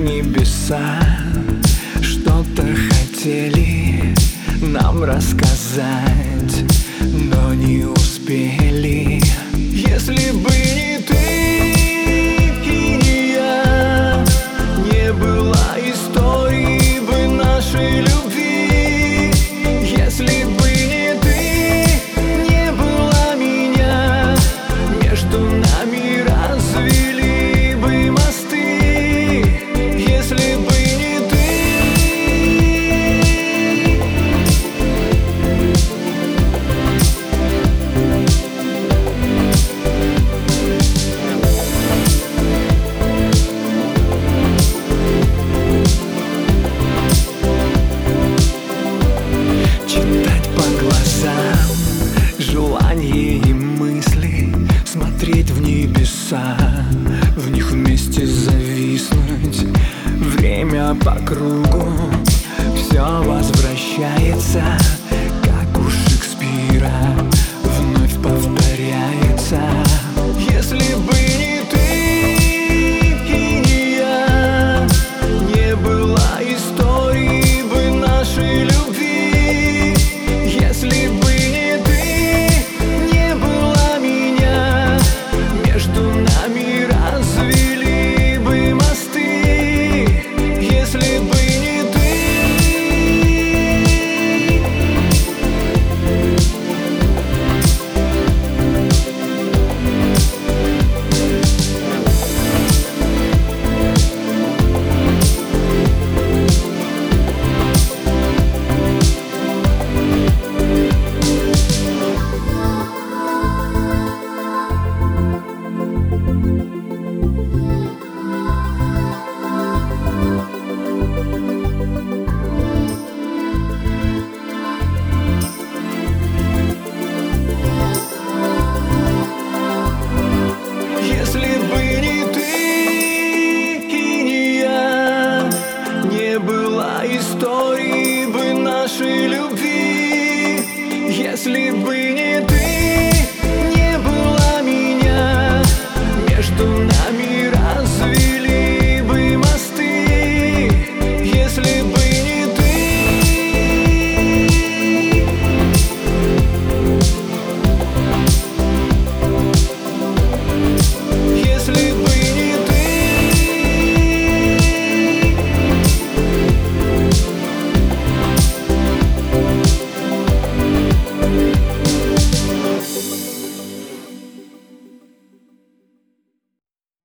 небеса что-то хотели нам рассказать, но не успели. Если бы не ты и не я, не было истории бы нашей любви. Если бы не ты, не было меня, между нами развели бы мосты. Если бы не ты. Читать по глазам желания и мысли, смотреть в небеса, в них вместе зависнуть. Время по кругу все возвращается, как у Шекспира вновь повторяется. Если бы не ты и не я, не было истории бы нашей любви. Если бы не ты, не было меня, между нами развели бы мосты. Если бы не ты. Если бы не ты и не я, не было истории бы нашей любви. Если бы